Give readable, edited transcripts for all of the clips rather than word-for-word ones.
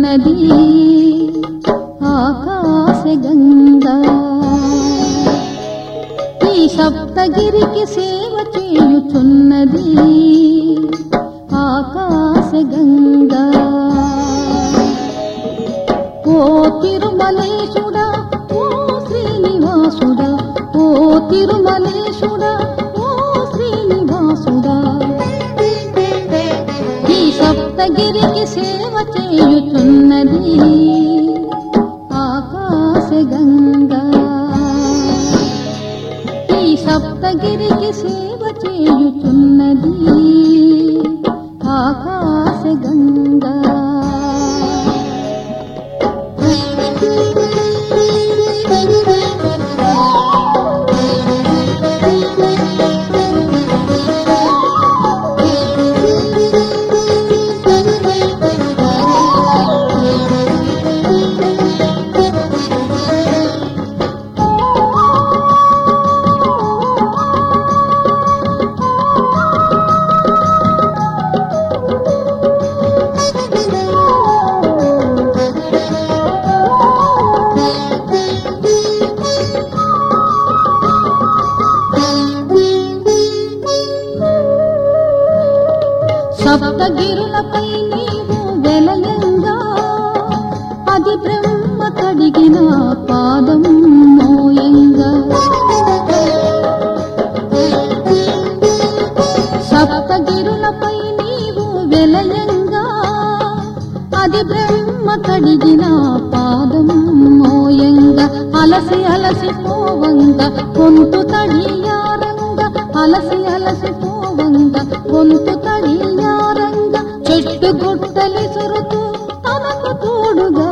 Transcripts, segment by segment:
చేయుచున్నది ఆకాశగంగా. ఈ సప్తగిరికి సేవ చేయుచున్నది ఆకాశగంగా. ఓ తిరుమలేశుడా ఓ శ్రీనివాసుడా, ఓ తిరుమలేశుడా ఓ శ్రీనివాసుడా, ఈ సప్తగిరికి సేవ చేయుచున్నది ఆకాశగంగా. ఈ సప్తగిరికి సేవ చేయుచున్నది ఆకాశగంగా. సప్తగిరులపై నీవు వెలయంగా, అది బ్రహ్మ కడిగిన పాదం మోయంగా. సప్తగిరులపై నీవు వెలయంగా, అది బ్రహ్మ కడిగిన పాదం మోయంగా. అలసి అలసి పోవంగా గొంతు తడియారంగా, అలసి అలసి పోవంగా గొంతు తడియారంగా. చెట్టు గుట్టలి సురుతూ తనకు తోడుగా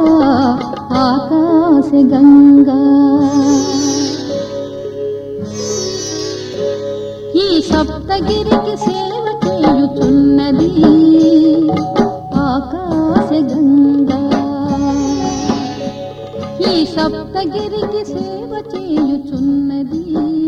ఆకాశగంగా. ఈ సప్తగిరికి సేవ చేయుచున్నది ఆకాశగంగా. ఈ సప్తగిరికి సేవ చేయుచున్నది